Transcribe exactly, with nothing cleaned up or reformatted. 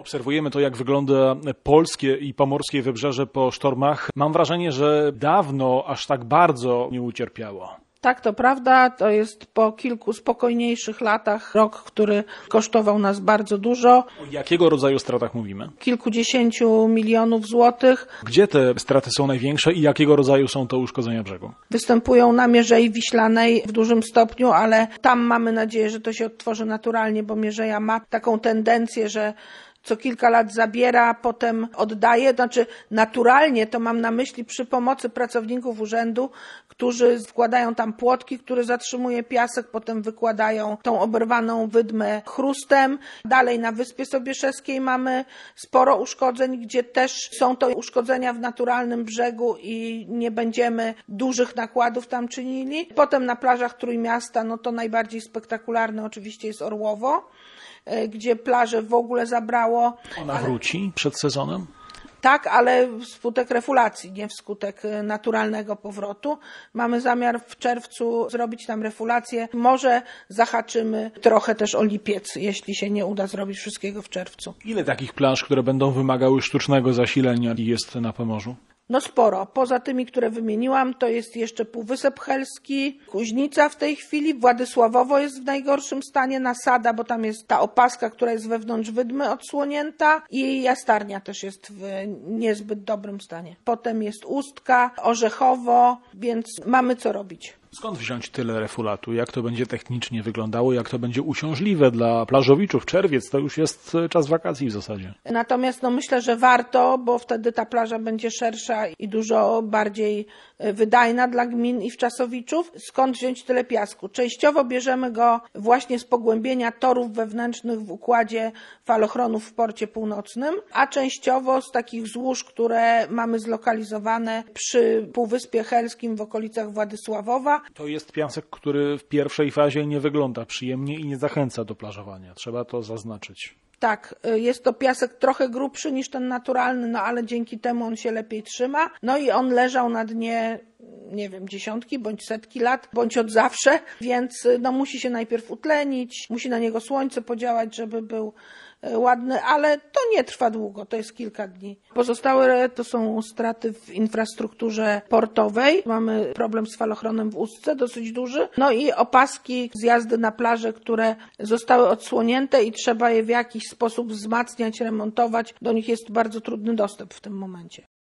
Obserwujemy to, jak wygląda polskie i pomorskie wybrzeże po sztormach. Mam wrażenie, że dawno aż tak bardzo nie ucierpiało. Tak, to prawda. To jest po kilku spokojniejszych latach rok, który kosztował nas bardzo dużo. O jakiego rodzaju stratach mówimy? Kilkudziesięciu milionów złotych. Gdzie te straty są największe i jakiego rodzaju są to uszkodzenia brzegu? Występują na Mierzei Wiślanej w dużym stopniu, ale tam mamy nadzieję, że to się odtworzy naturalnie, bo Mierzeja ma taką tendencję, że co kilka lat zabiera, potem oddaje. Znaczy naturalnie to mam na myśli przy pomocy pracowników urzędu, którzy wkładają tam płotki, które zatrzymuje piasek, potem wykładają tą oberwaną wydmę chrustem. Dalej na Wyspie Sobieszewskiej mamy sporo uszkodzeń, gdzie też są to uszkodzenia w naturalnym brzegu i nie będziemy dużych nakładów tam czynili. Potem na plażach Trójmiasta, no to najbardziej spektakularne oczywiście jest Orłowo, gdzie plaże w ogóle zabrało. Ona wróci przed sezonem? Tak, ale wskutek refulacji, nie wskutek naturalnego powrotu. Mamy zamiar w czerwcu zrobić tam refulację. Może zahaczymy trochę też o lipiec, jeśli się nie uda zrobić wszystkiego w czerwcu. Ile takich plaż, które będą wymagały sztucznego zasilenia, jest na Pomorzu? No sporo. Poza tymi, które wymieniłam, to jest jeszcze Półwysep Helski, Kuźnica w tej chwili, Władysławowo jest w najgorszym stanie, Nasada, bo tam jest ta opaska, która jest wewnątrz wydmy odsłonięta i Jastarnia też jest w niezbyt dobrym stanie. Potem jest Ustka, Orzechowo, więc mamy co robić. Skąd wziąć tyle refulatu? Jak to będzie technicznie wyglądało? Jak to będzie uciążliwe dla plażowiczów? Czerwiec to już jest czas wakacji w zasadzie. Natomiast no myślę, że warto, bo wtedy ta plaża będzie szersza i dużo bardziej wydajna dla gmin i wczasowiczów. Skąd wziąć tyle piasku? Częściowo bierzemy go właśnie z pogłębienia torów wewnętrznych w układzie falochronów w porcie północnym, a częściowo z takich złóż, które mamy zlokalizowane przy Półwyspie Helskim w okolicach Władysławowa. To jest piasek, który w pierwszej fazie nie wygląda przyjemnie i nie zachęca do plażowania. Trzeba to zaznaczyć. Tak, jest to piasek trochę grubszy niż ten naturalny, no ale dzięki temu on się lepiej trzyma. No i on leżał na dnie, nie wiem, dziesiątki bądź setki lat, bądź od zawsze, więc no musi się najpierw utlenić, musi na niego słońce podziałać, żeby był ładny, ale to nie trwa długo, to jest kilka dni. Pozostałe to są straty w infrastrukturze portowej. Mamy problem z falochronem w Ustce, dosyć duży. No i opaski, zjazdy na plaże, które zostały odsłonięte i trzeba je w jakiś sposób wzmacniać, remontować. Do nich jest bardzo trudny dostęp w tym momencie.